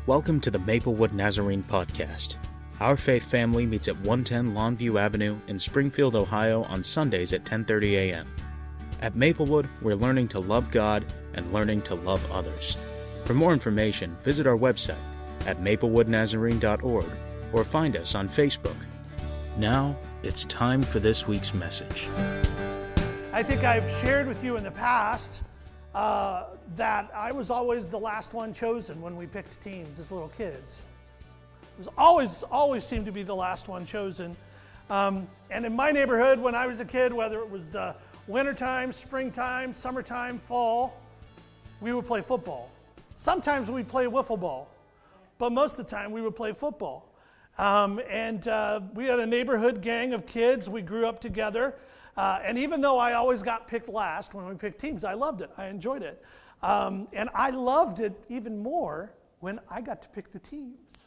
Welcome to the Maplewood Nazarene Podcast. Our faith family meets at 110 Longview Avenue in Springfield, Ohio on Sundays at 10:30 a.m. At Maplewood, we're learning to love God and learning to love others. For more information, visit our website at maplewoodnazarene.org or find us on Facebook. Now, it's time for this week's message. I think I've shared with you in the past that I was always the last one chosen when we picked teams as little kids. It was always seemed to be the last one chosen. And in my neighborhood, when I was a kid, whether it was the wintertime, springtime, summertime, fall, we would play football. Sometimes we'd play wiffle ball, but most of the time we would play football. And we had a neighborhood gang of kids. We grew up together. And even though I always got picked last when we picked teams, I loved it. I enjoyed it. And I loved it even more when I got to pick the teams.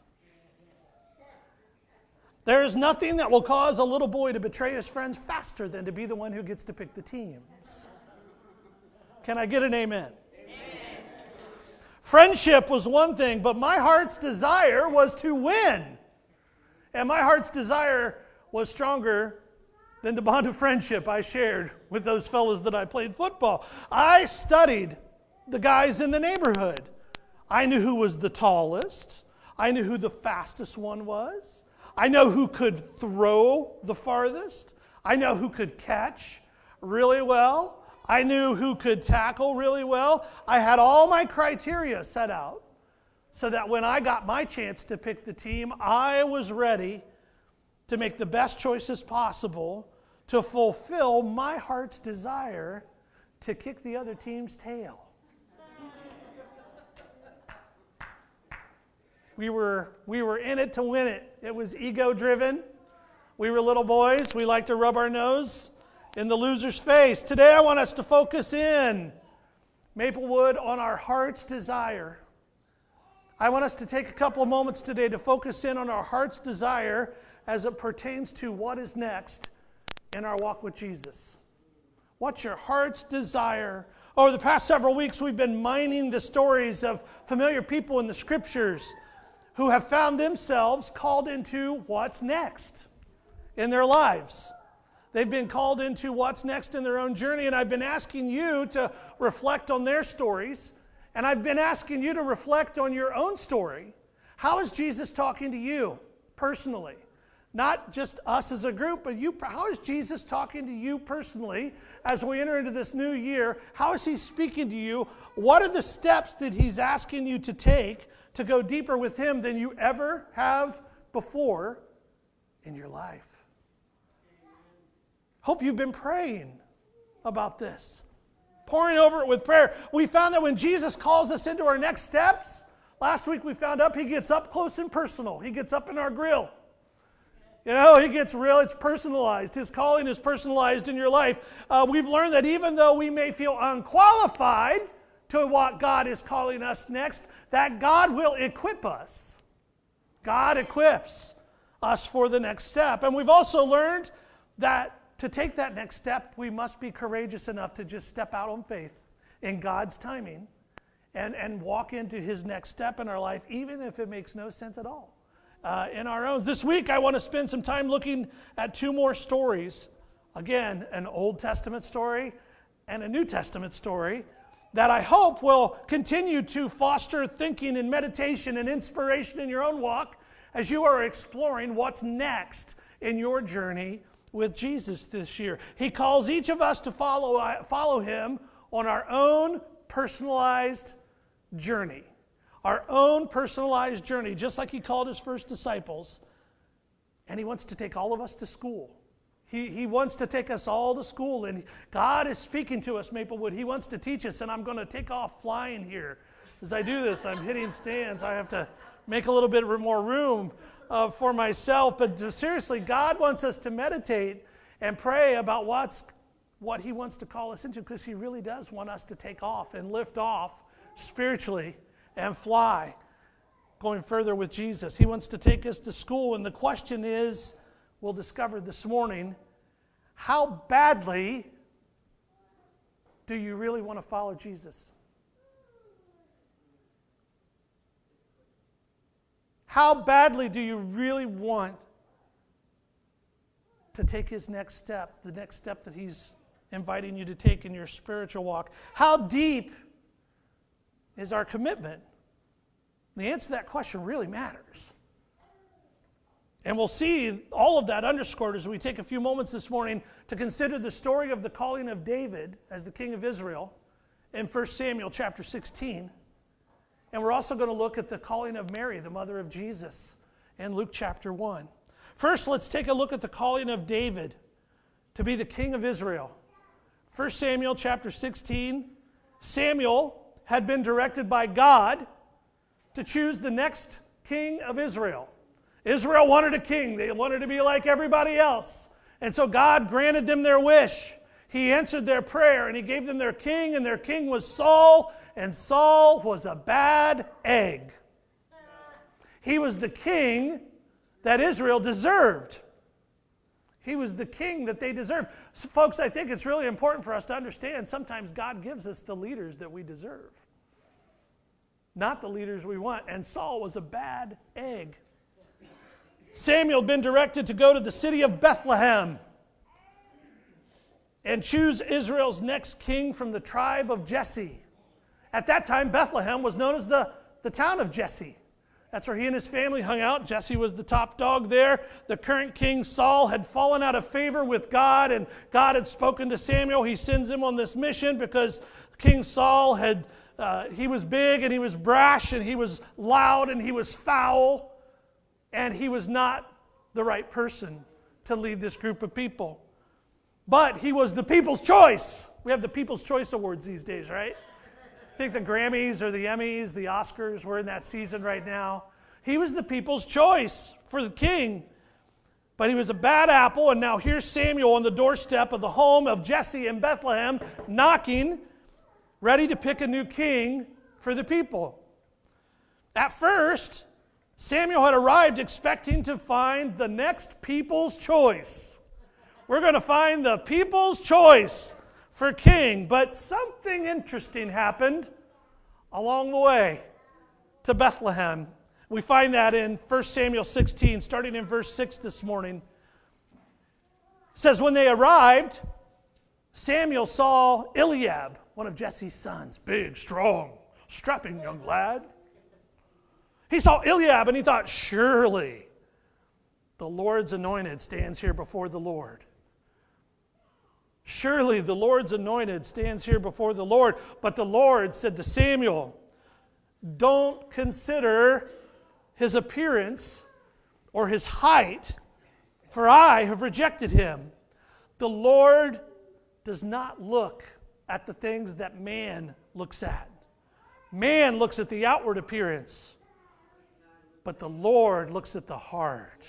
There is nothing that will cause a little boy to betray his friends faster than to be the one who gets to pick the teams. Can I get an amen? Amen. Friendship was one thing, but my heart's desire was to win. And my heart's desire was stronger than the bond of friendship I shared with those fellas that I played football. I studied the guys in the neighborhood. I knew who was the tallest. I knew who the fastest one was. I know who could throw the farthest. I know who could catch really well. I knew who could tackle really well. I had all my criteria set out so that when I got my chance to pick the team, I was ready to make the best choices possible to fulfill my heart's desire to kick the other team's tail. We were in it to win it. It was ego-driven. We were little boys. We liked to rub our nose in the loser's face. Today I want us to focus in, Maplewood, on our heart's desire. I want us to take a couple of moments today to focus in on our heart's desire as it pertains to what is next in our walk with Jesus. What's your heart's desire? Over the past several weeks, we've been mining the stories of familiar people in the Scriptures who have found themselves called into what's next in their lives. They've been called into what's next in their own journey, and I've been asking you to reflect on their stories, and I've been asking you to reflect on your own story. How is Jesus talking to you personally? Not just us as a group, but you. How is Jesus talking to you personally as we enter into this new year? How is he speaking to you? What are the steps that he's asking you to take to go deeper with him than you ever have before in your life? Hope you've been praying about this, pouring over it with prayer. We found that when Jesus calls us into our next steps, last week we found out he gets up close and personal. He gets up in our grill. You know, he gets real, it's personalized. His calling is personalized in your life. We've learned that even though we may feel unqualified to what God is calling us next, that God will equip us. God equips us for the next step. And we've also learned that to take that next step, we must be courageous enough to just step out on faith in God's timing and walk into his next step in our life, even if it makes no sense at all. In our own. This week, I want to spend some time looking at two more stories. Again, an Old Testament story and a New Testament story that I hope will continue to foster thinking and meditation and inspiration in your own walk as you are exploring what's next in your journey with Jesus this year. He calls each of us to follow him on our own personalized journey. Our own personalized journey, just like he called his first disciples. And he wants to take all of us to school. He wants to take us all to school. And God is speaking to us, Maplewood. He wants to teach us. And I'm going to take off flying here. As I do this, I'm hitting stands. I have to make a little bit more room for myself. But seriously, God wants us to meditate and pray about what he wants to call us into, because he really does want us to take off and lift off spiritually and fly, going further with Jesus. He wants to take us to school, and the question is, we'll discover this morning, how badly do you really want to follow Jesus? How badly do you really want to take his next step, the next step that he's inviting you to take in your spiritual walk? How deep is our commitment? The answer to that question really matters. And we'll see all of that underscored as we take a few moments this morning to consider the story of the calling of David as the king of Israel in 1 Samuel chapter 16. And we're also going to look at the calling of Mary, the mother of Jesus, in Luke chapter 1. First, let's take a look at the calling of David to be the king of Israel. 1 Samuel chapter 16, Samuel had been directed by God to choose the next king of Israel. Israel wanted a king. They wanted to be like everybody else. And so God granted them their wish. He answered their prayer, and he gave them their king, and their king was Saul, and Saul was a bad egg. He was the king that Israel deserved. He was the king that they deserved. So, folks, I think it's really important for us to understand sometimes God gives us the leaders that we deserve, not the leaders we want. And Saul was a bad egg. Samuel had been directed to go to the city of Bethlehem and choose Israel's next king from the tribe of Jesse. At that time, Bethlehem was known as the town of Jesse. That's where he and his family hung out. Jesse was the top dog there. The current king, Saul, had fallen out of favor with God, and God had spoken to Samuel. He sends him on this mission because King Saul he was big and he was brash and he was loud and he was foul. And he was not the right person to lead this group of people. But he was the people's choice. We have the People's Choice Awards these days, right? I think the Grammys or the Emmys, the Oscars, we're in that season right now. He was the people's choice for the king. But he was a bad apple, and now here's Samuel on the doorstep of the home of Jesse in Bethlehem, knocking, ready to pick a new king for the people. At first, Samuel had arrived expecting to find the next people's choice. We're going to find the people's choice for king. But something interesting happened along the way to Bethlehem. We find that in 1 Samuel 16, starting in verse 6 this morning. It says, when they arrived, Samuel saw Eliab, one of Jesse's sons, big, strong, strapping young lad. He saw Eliab and he thought, surely the Lord's anointed stands here before the Lord. Surely the Lord's anointed stands here before the Lord. But the Lord said to Samuel, don't consider his appearance or his height, for I have rejected him. The Lord does not look at the things that man looks at. Man looks at the outward appearance, but the Lord looks at the heart.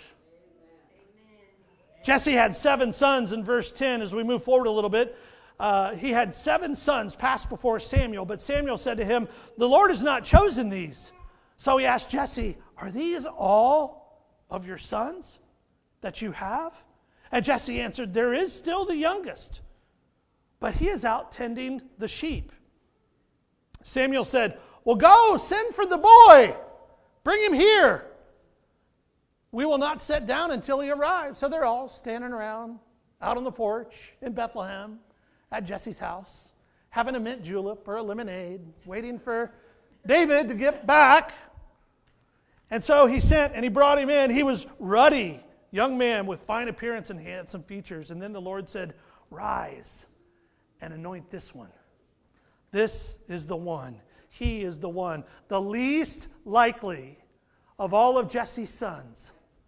Jesse had 7 sons in verse 10 as we move forward a little bit. He had 7 sons pass before Samuel, but Samuel said to him, the Lord has not chosen these. So he asked Jesse, are these all of your sons that you have? And Jesse answered, there is still the youngest, but he is out tending the sheep. Samuel said, well, go, send for the boy. Bring him here. We will not sit down until he arrives. So they're all standing around out on the porch in Bethlehem at Jesse's house, having a mint julep or a lemonade, waiting for David to get back. And so he sent and he brought him in. He was ruddy, young man with fine appearance and handsome features. And then the Lord said, rise and anoint this one. This is the one. He is the one. The least likely of all of Jesse's sons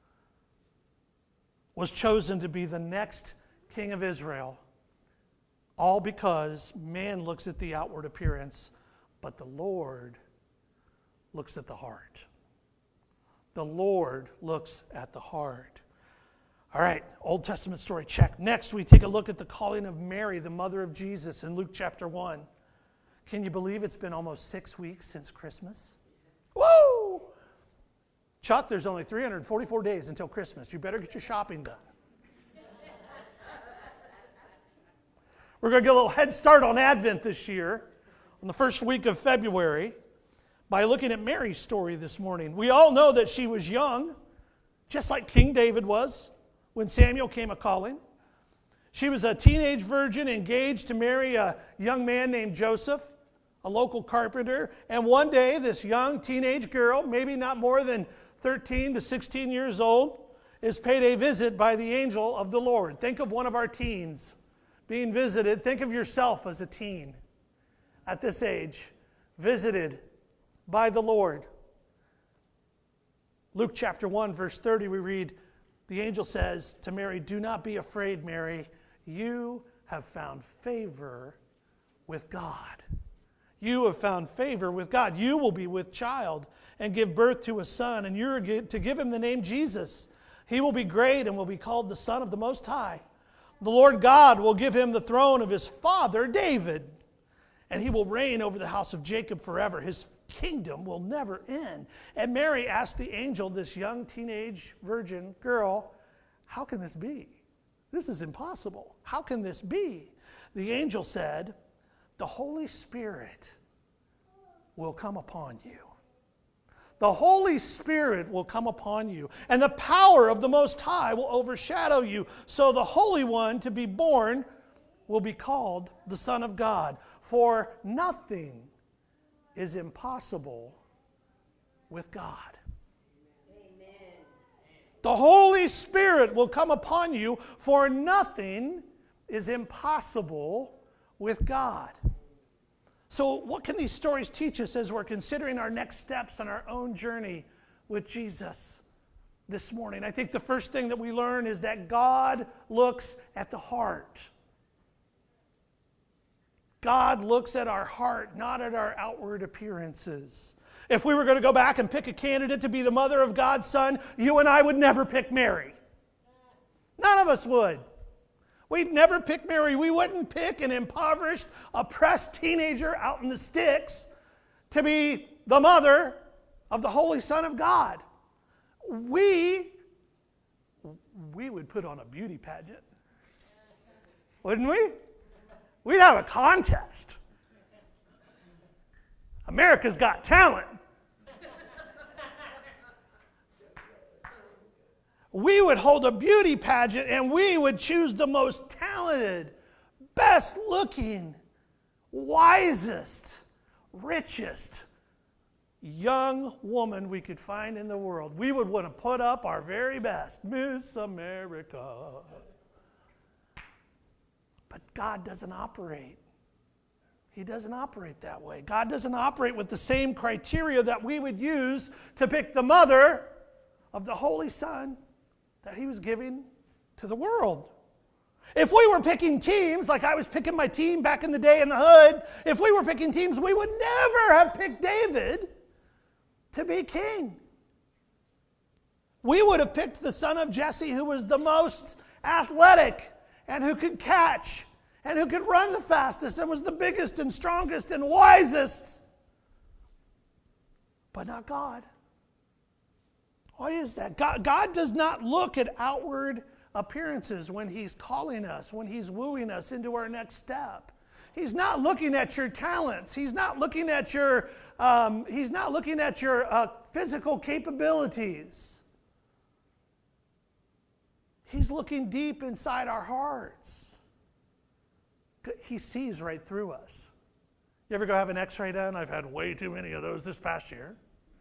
was chosen to be the next king of Israel. All because man looks at the outward appearance, but the Lord looks at the heart. The Lord looks at the heart. All right, Old Testament story, check. Next, we take a look at the calling of Mary, the mother of Jesus, in Luke chapter 1. Can you believe it's been almost 6 weeks since Christmas? Woo! Chuck, there's only 344 days until Christmas. You better get your shopping done. We're going to get a little head start on Advent this year, on the first week of February. by looking at Mary's story this morning. We all know that she was young, just like King David was when Samuel came a-calling. She was a teenage virgin engaged to marry a young man named Joseph, a local carpenter. And one day, this young teenage girl, maybe not more than 13 to 16 years old, is paid a visit by the angel of the Lord. Think of one of our teens being visited. Think of yourself as a teen at this age, visited by the Lord. Luke chapter 1, verse 30, we read, the angel says to Mary, "Do not be afraid, Mary. You have found favor with God." You have found favor with God. You will be with child and give birth to a son, and you're to give him the name Jesus. He will be great and will be called the Son of the Most High. The Lord God will give him the throne of his father David, and he will reign over the house of Jacob forever. His kingdom will never end. And Mary asked the angel, this young teenage virgin girl, how can this be? This is impossible. How can this be? The angel said, the Holy Spirit will come upon you. The Holy Spirit will come upon you, and the power of the Most High will overshadow you. So the Holy One to be born will be called the Son of God. For nothing is impossible with God. Amen. The Holy Spirit will come upon you, for nothing is impossible with God. So what can these stories teach us as we're considering our next steps on our own journey with Jesus this morning? I think the first thing that we learn is that God looks at the heart. God looks at our heart, not at our outward appearances. If we were going to go back and pick a candidate to be the mother of God's Son, you and I would never pick Mary. None of us would. We'd never pick Mary. We wouldn't pick an impoverished, oppressed teenager out in the sticks to be the mother of the Holy Son of God. We would put on a beauty pageant. Wouldn't we? We'd have a contest. America's Got Talent. We would hold a beauty pageant and we would choose the most talented, best looking, wisest, richest young woman we could find in the world. We would want to put up our very best. Miss America. But God doesn't operate. He doesn't operate that way. God doesn't operate with the same criteria that we would use to pick the mother of the Holy Son that he was giving to the world. If we were picking teams, like I was picking my team back in the day in the hood, if we were picking teams, we would never have picked David to be king. We would have picked the son of Jesse, who was the most athletic and who could catch and who could run the fastest and was the biggest and strongest and wisest. But not God. Why is that? God does not look at outward appearances when he's calling us, when he's wooing us into our next step. He's not looking at your talents. He's not looking at your physical capabilities. He's looking deep inside our hearts. He sees right through us. You ever go have an x-ray done? I've had way too many of those this past year.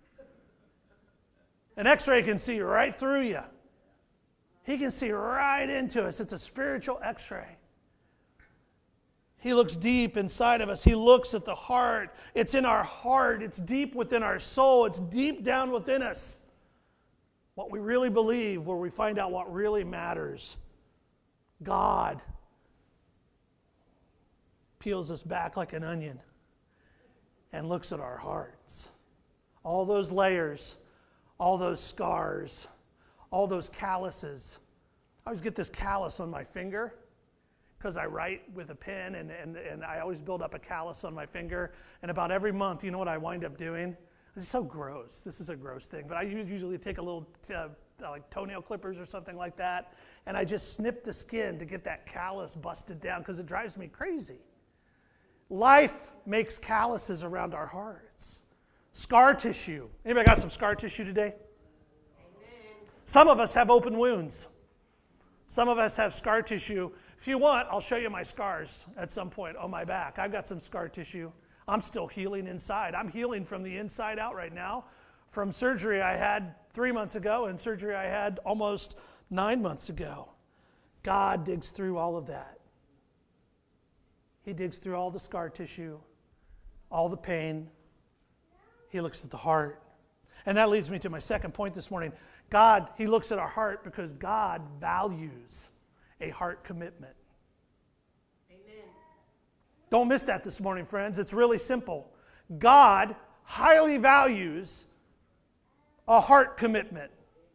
An x-ray can see right through you. He can see right into us. It's a spiritual x-ray. He looks deep inside of us. He looks at the heart. It's in our heart. It's deep within our soul. It's deep down within us. What we really believe, where we find out what really matters. God peels us back like an onion and looks at our hearts. All those layers, all those scars, all those calluses. I always get this callus on my finger because I write with a pen and I always build up a callus on my finger. And about every month, you know what I wind up doing? It's so gross. This is a gross thing. But I usually take a little like toenail clippers or something like that, and I just snip the skin to get that callus busted down because it drives me crazy. Life makes calluses around our hearts. Scar tissue. Anybody got some scar tissue today? Some of us have open wounds. Some of us have scar tissue. If you want, I'll show you my scars at some point on my back. I've got some scar tissue. I'm still healing inside. I'm healing from the inside out right now from surgery I had 3 months ago and surgery I had almost 9 months ago. God digs through all of that. He digs through all the scar tissue, all the pain. He looks at the heart. And that leads me to my second point this morning. God, He looks at our heart because God values a heart commitment. Amen. Don't miss that this morning, friends. It's really simple. God highly values a heart commitment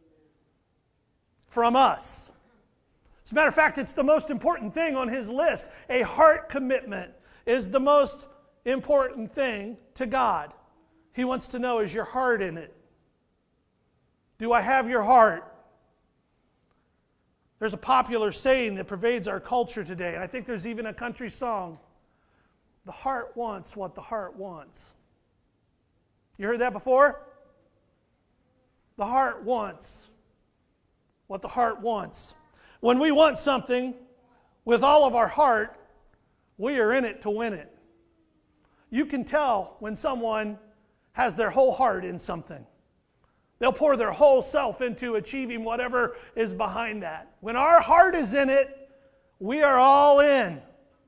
from us. As a matter of fact, it's the most important thing on His list. A heart commitment is the most important thing to God. He wants to know, is your heart in it? Do I have your heart? There's a popular saying that pervades our culture today, and I think there's even a country song. The heart wants what the heart wants. You heard that before? The heart wants what the heart wants. When we want something with all of our heart, we are in it to win it. You can tell when someone has their whole heart in something. They'll pour their whole self into achieving whatever is behind that. When our heart is in it, we are all in.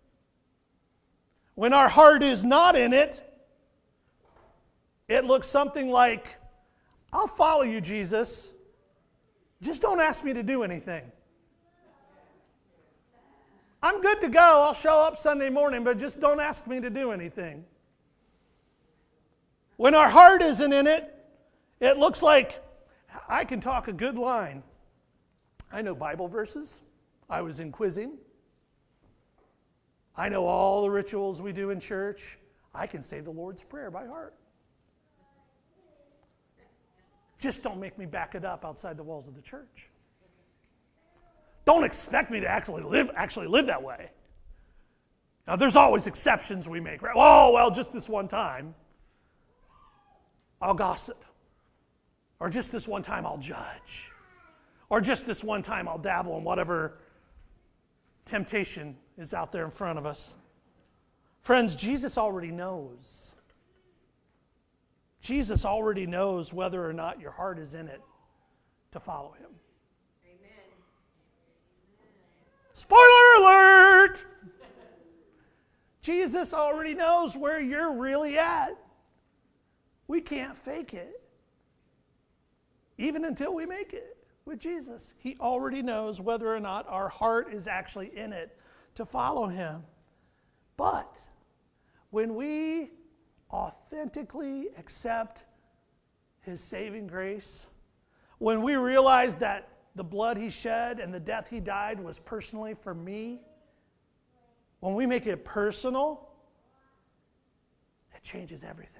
When our heart is not in it, it looks something like, I'll follow you, Jesus. Just don't ask me to do anything. I'm good to go. I'll show up Sunday morning, but just don't ask me to do anything. When our heart isn't in it, it looks like I can talk a good line. I know Bible verses. I was in quizzing. I know all the rituals we do in church. I can say the Lord's Prayer by heart. Just don't make me back it up outside the walls of the church. Don't expect me to actually live that way. Now, there's always exceptions we make, right? Oh, well, just this one time, I'll gossip. Or just this one time I'll judge. Or just this one time I'll dabble in whatever temptation is out there in front of us. Friends, Jesus already knows. Jesus already knows whether or not your heart is in it to follow Him. Amen. Spoiler alert! Jesus already knows where you're really at. We can't fake it. Even until we make it with Jesus. He already knows whether or not our heart is actually in it to follow Him. But when we authentically accept His saving grace, when we realize that the blood He shed and the death He died was personally for me, when we make it personal, it changes everything.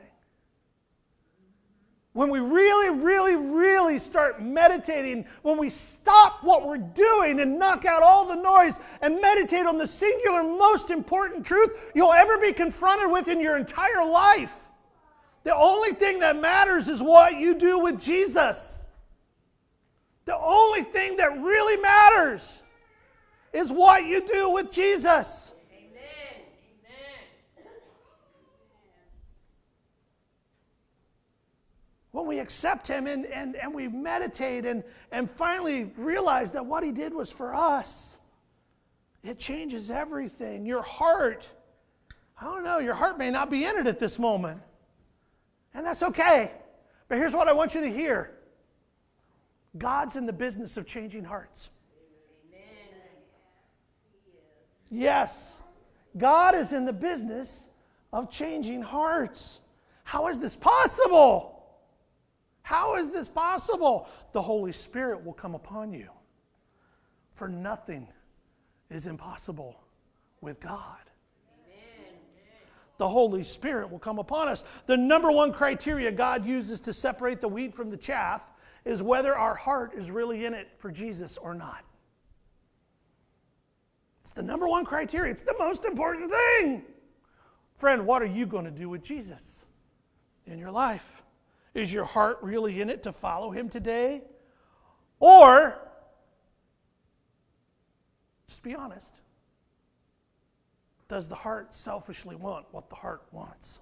When we really, really, really start meditating, when we stop what we're doing and knock out all the noise and meditate on the singular most important truth you'll ever be confronted with in your entire life, the only thing that matters is what you do with Jesus. The only thing that really matters is what you do with Jesus. When we accept Him and we meditate and finally realize that what He did was for us, it changes everything. Your heart, I don't know, your heart may not be in it at this moment. And that's okay. But here's what I want you to hear. God's in the business of changing hearts. Amen. Yes, God is in the business of changing hearts. How is this possible? How is this possible? The Holy Spirit will come upon you. For nothing is impossible with God. Amen. The Holy Spirit will come upon us. The number one criteria God uses to separate the wheat from the chaff is whether our heart is really in it for Jesus or not. It's the number one criteria. It's the most important thing. Friend, what are you going to do with Jesus in your life? Is your heart really in it to follow him today? Or, just be honest, does the heart selfishly want what the heart wants?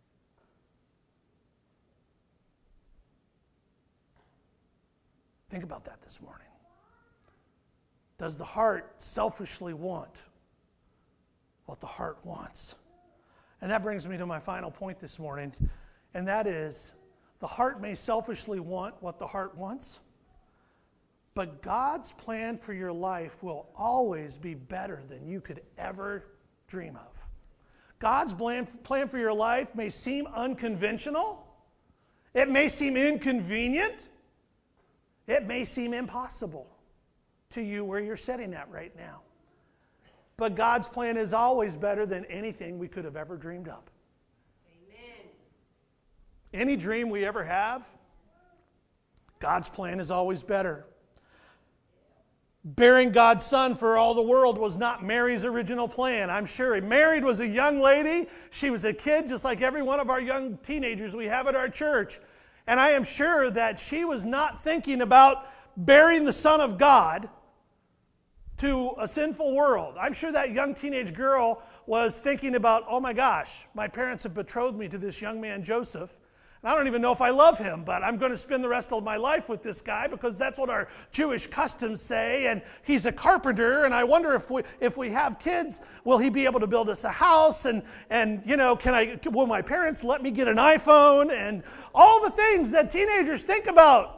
Think about that this morning. Does the heart selfishly want what the heart wants? And that brings me to my final point this morning, and that is, the heart may selfishly want what the heart wants, but God's plan for your life will always be better than you could ever dream of. God's plan for your life may seem unconventional. It may seem inconvenient. It may seem impossible to you where you're sitting at right now. But God's plan is always better than anything we could have ever dreamed up. Amen. Any dream we ever have, God's plan is always better. Bearing God's Son for all the world was not Mary's original plan, I'm sure. Mary was a young lady. She was a kid, just like every one of our young teenagers we have at our church. And I am sure that she was not thinking about bearing the Son of God to a sinful world. I'm sure that young teenage girl was thinking about, oh my gosh, my parents have betrothed me to this young man, Joseph. And I don't even know if I love him, but I'm going to spend the rest of my life with this guy because that's what our Jewish customs say. And he's a carpenter, and I wonder if we have kids, will he be able to build us a house? And you know, will my parents let me get an iPhone? And all the things that teenagers think about.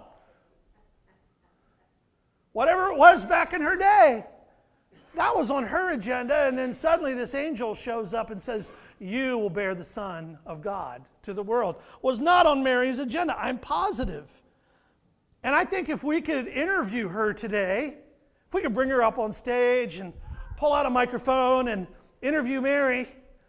Whatever it was back in her day, that was on her agenda. And then suddenly this angel shows up and says, you will bear the Son of God to the world. Was not on Mary's agenda, I'm positive. And I think if we could interview her today, if we could bring her up on stage and pull out a microphone and interview Mary,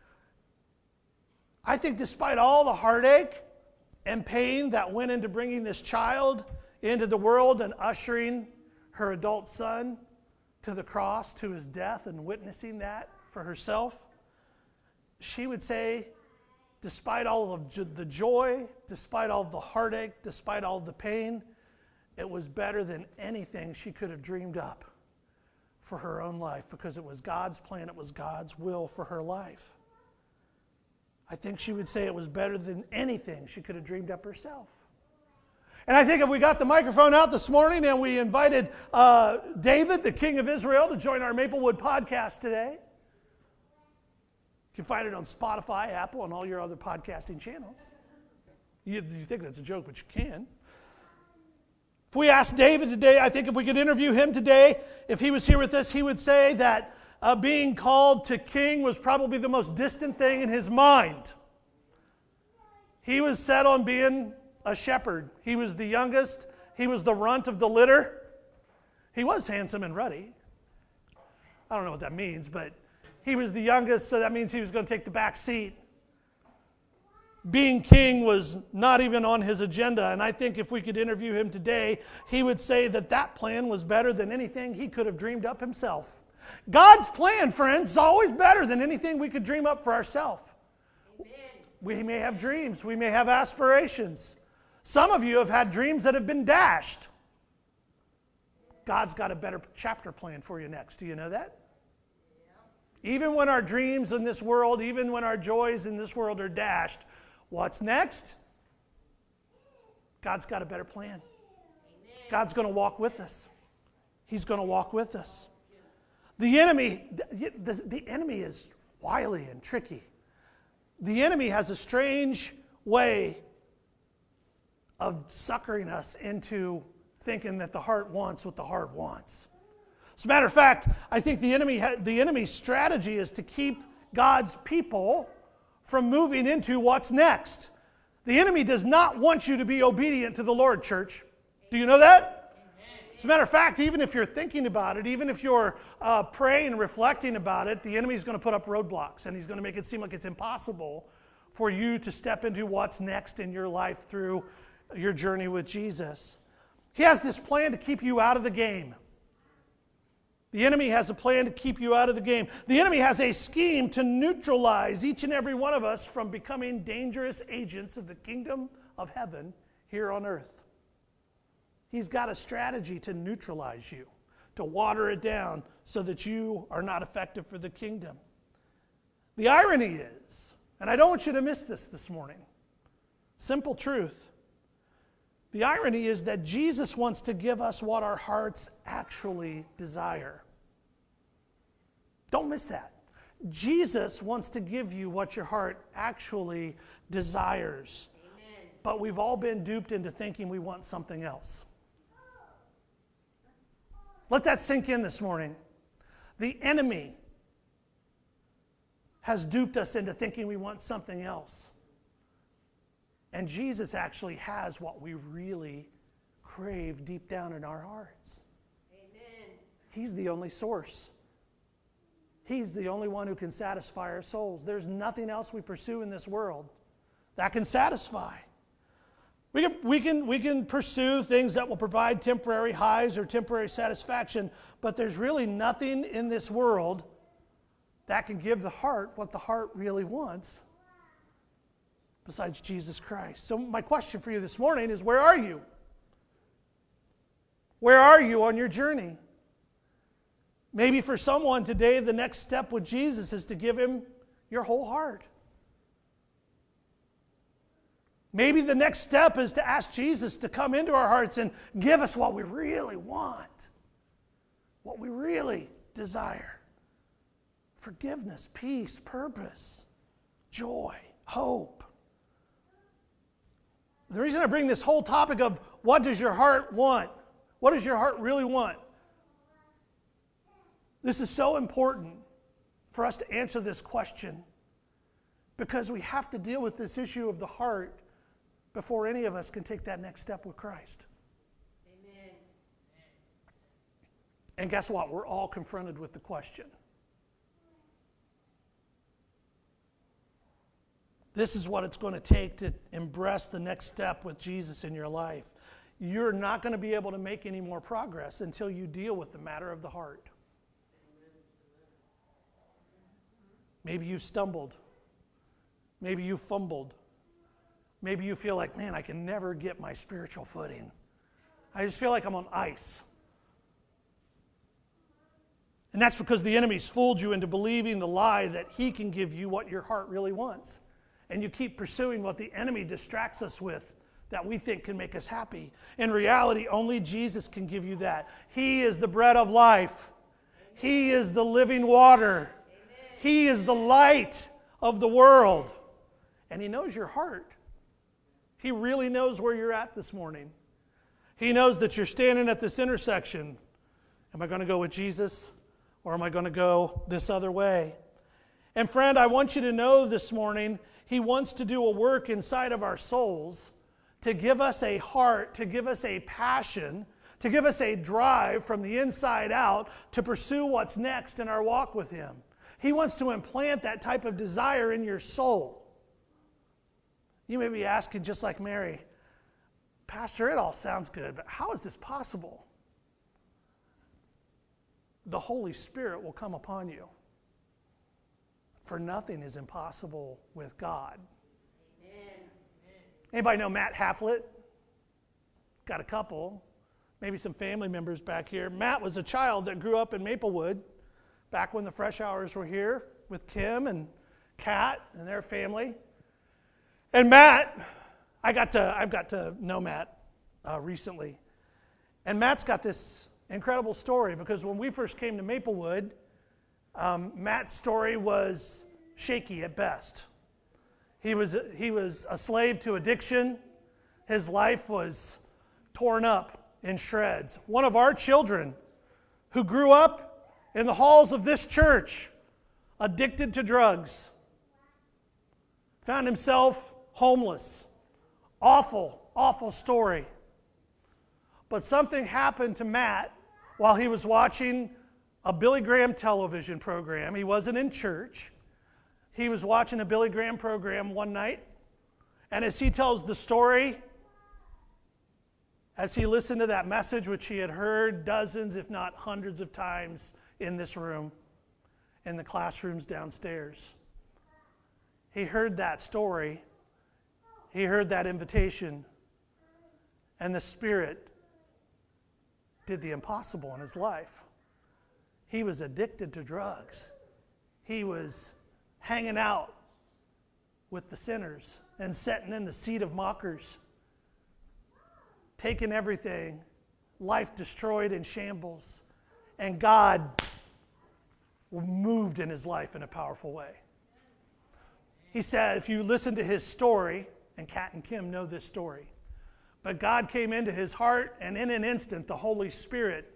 I think despite all the heartache and pain that went into bringing this child into the world and ushering her adult son to the cross, to his death, and witnessing that for herself, she would say, despite all of the joy, despite all of the heartache, despite all of the pain, it was better than anything she could have dreamed up for her own life, because it was God's plan, it was God's will for her life. I think she would say it was better than anything she could have dreamed up herself. And I think if we got the microphone out this morning and we invited David, the King of Israel, to join our Maplewood podcast today. You can find it on Spotify, Apple, and all your other podcasting channels. You think that's a joke, but you can. If we asked David today, I think if we could interview him today, if he was here with us, he would say that being called to king was probably the most distant thing in his mind. He was set on being a shepherd. He was the youngest. He was the runt of the litter. He was handsome and ruddy. I don't know what that means, but he was the youngest, so that means he was going to take the back seat. Being king was not even on his agenda, and I think if we could interview him today, he would say that that plan was better than anything he could have dreamed up himself. God's plan, friends, is always better than anything we could dream up for ourselves. We may have dreams. We may have aspirations. Some of you have had dreams that have been dashed. God's got a better chapter plan for you next. Do you know that? Yeah. Even when our dreams in this world, even when our joys in this world are dashed, what's next? God's got a better plan. Amen. God's going to walk with us. He's going to walk with us. The enemy is wily and tricky. The enemy has a strange way of suckering us into thinking that the heart wants what the heart wants. As a matter of fact, I think the enemy's strategy is to keep God's people from moving into what's next. The enemy does not want you to be obedient to the Lord, church. Do you know that? As a matter of fact, even if you're thinking about it, even if you're praying and reflecting about it, the enemy's going to put up roadblocks, and he's going to make it seem like it's impossible for you to step into what's next in your life through your journey with Jesus. He has this plan to keep you out of the game. The enemy has a plan to keep you out of the game. The enemy has a scheme to neutralize each and every one of us from becoming dangerous agents of the kingdom of heaven here on earth. He's got a strategy to neutralize you, to water it down so that you are not effective for the kingdom. The irony is, and I don't want you to miss this morning, simple truth. The irony is that Jesus wants to give us what our hearts actually desire. Don't miss that. Jesus wants to give you what your heart actually desires. Amen. But we've all been duped into thinking we want something else. Let that sink in this morning. The enemy has duped us into thinking we want something else. And Jesus actually has what we really crave deep down in our hearts. Amen. He's the only source. He's the only one who can satisfy our souls. There's nothing else we pursue in this world that can satisfy. We can pursue things that will provide temporary highs or temporary satisfaction, but there's really nothing in this world that can give the heart what the heart really wants besides Jesus Christ. So my question for you this morning is, where are you? Where are you on your journey? Maybe for someone today, the next step with Jesus is to give him your whole heart. Maybe the next step is to ask Jesus to come into our hearts and give us what we really want, what we really desire. Forgiveness, peace, purpose, joy, hope. The reason I bring this whole topic of what does your heart want? What does your heart really want? This is so important for us to answer this question because we have to deal with this issue of the heart before any of us can take that next step with Christ. Amen. And guess what? We're all confronted with the question. This is what it's going to take to embrace the next step with Jesus in your life. You're not going to be able to make any more progress until you deal with the matter of the heart. Maybe you've stumbled. Maybe you fumbled. Maybe you feel like, man, I can never get my spiritual footing. I just feel like I'm on ice. And that's because the enemy's fooled you into believing the lie that he can give you what your heart really wants. And you keep pursuing what the enemy distracts us with that we think can make us happy. In reality, only Jesus can give you that. He is the bread of life. He is the living water. He is the light of the world. And he knows your heart. He really knows where you're at this morning. He knows that you're standing at this intersection. Am I going to go with Jesus or am I going to go this other way? And friend, I want you to know this morning, he wants to do a work inside of our souls to give us a heart, to give us a passion, to give us a drive from the inside out to pursue what's next in our walk with him. He wants to implant that type of desire in your soul. You may be asking, just like Mary, Pastor, it all sounds good, but how is this possible? The Holy Spirit will come upon you. For nothing is impossible with God. Amen. Anybody know Matt Haflett? Got a couple. Maybe some family members back here. Matt was a child that grew up in Maplewood back when the Fresh Hours were here with Kim and Kat and their family. And Matt, I've got to know Matt recently. And Matt's got this incredible story because when we first came to Maplewood, Matt's story was shaky at best. He was a slave to addiction. His life was torn up in shreds. One of our children who grew up in the halls of this church, addicted to drugs, found himself homeless. Awful, awful story. But something happened to Matt while he was watching a Billy Graham television program. He wasn't in church. He was watching a Billy Graham program one night. And as he tells the story, as he listened to that message, which he had heard dozens, if not hundreds of times in this room, in the classrooms downstairs, he heard that story. He heard that invitation. And the Spirit did the impossible in his life. He was addicted to drugs. He was hanging out with the sinners and sitting in the seat of mockers, taking everything, life destroyed in shambles. And God moved in his life in a powerful way. He said, if you listen to his story, and Kat and Kim know this story, but God came into his heart, and in an instant, the Holy Spirit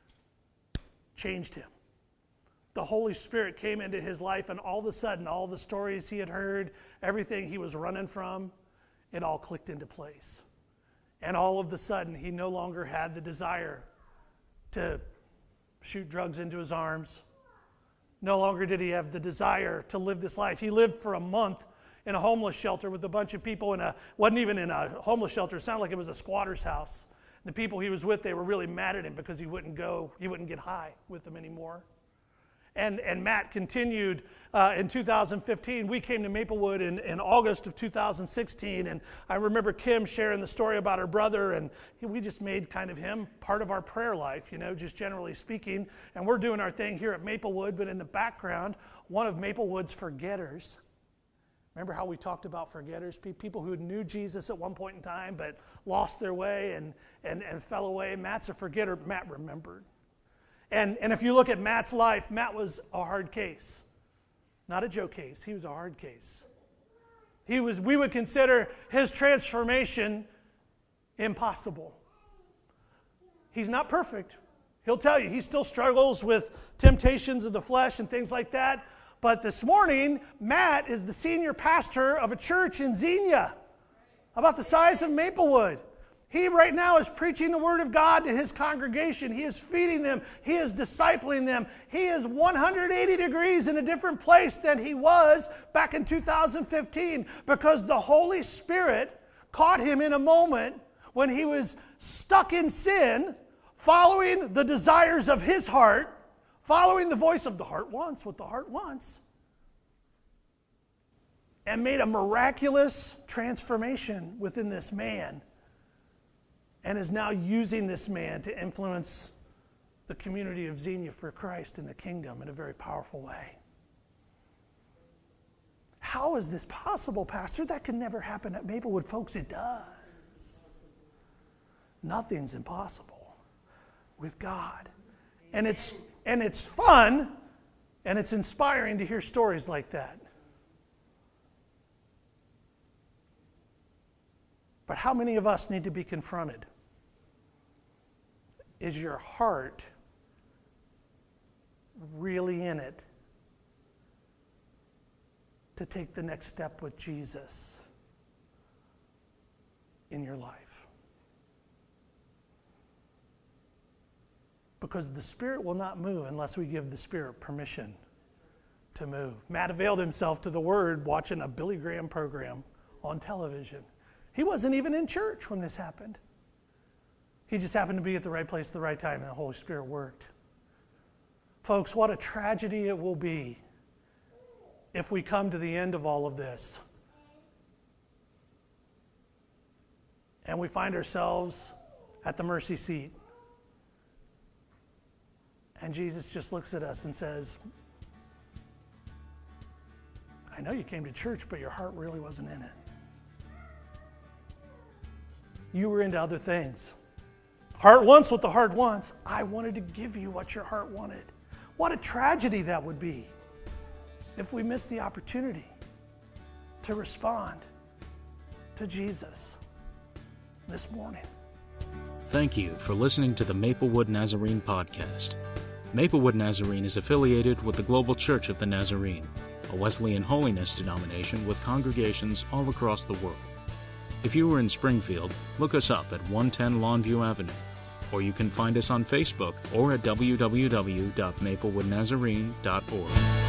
changed him. The Holy Spirit came into his life, and all of a sudden, all the stories he had heard, everything he was running from, it all clicked into place. And all of a sudden, he no longer had the desire to shoot drugs into his arms. No longer did he have the desire to live this life. He lived for a month in a homeless shelter with a bunch of people wasn't even in a homeless shelter. It sounded like it was a squatter's house. The people he was with, they were really mad at him because he wouldn't get high with them anymore. And Matt continued in 2015. We came to Maplewood in August of 2016, and I remember Kim sharing the story about her brother, and we just made kind of him part of our prayer life, just generally speaking. And we're doing our thing here at Maplewood, but in the background, one of Maplewood's forgetters. Remember how we talked about forgetters? People who knew Jesus at one point in time, but lost their way and fell away. Matt's a forgetter. Matt remembered. And if you look at Matt's life, Matt was a hard case. Not a Joe case. He was a hard case. We would consider his transformation impossible. He's not perfect. He'll tell you he still struggles with temptations of the flesh and things like that. But this morning, Matt is the senior pastor of a church in Xenia, about the size of Maplewood. He right now is preaching the Word of God to his congregation. He is feeding them. He is discipling them. He is 180 degrees in a different place than he was back in 2015 because the Holy Spirit caught him in a moment when he was stuck in sin, following the desires of his heart, following the voice of the heart wants what the heart wants, and made a miraculous transformation within this man. And is now using this man to influence the community of Xenia for Christ in the kingdom in a very powerful way. How is this possible, Pastor? That could never happen at Maplewood. Folks, it does. Nothing's impossible with God. And it's fun and it's inspiring to hear stories like that. But how many of us need to be confronted? Is your heart really in it to take the next step with Jesus in your life? Because the Spirit will not move unless we give the Spirit permission to move. Matt availed himself to the Word watching a Billy Graham program on television. He wasn't even in church when this happened. He just happened to be at the right place at the right time, and the Holy Spirit worked. Folks, what a tragedy it will be if we come to the end of all of this and we find ourselves at the mercy seat. And Jesus just looks at us and says, I know you came to church, but your heart really wasn't in it. You were into other things. Heart wants what the heart wants. I wanted to give you what your heart wanted. What a tragedy that would be if we missed the opportunity to respond to Jesus this morning. Thank you for listening to the Maplewood Nazarene podcast. Maplewood Nazarene is affiliated with the Global Church of the Nazarene, a Wesleyan holiness denomination with congregations all across the world. If you are in Springfield, look us up at 110 Longview Avenue, or you can find us on Facebook or at www.maplewoodnazarene.org.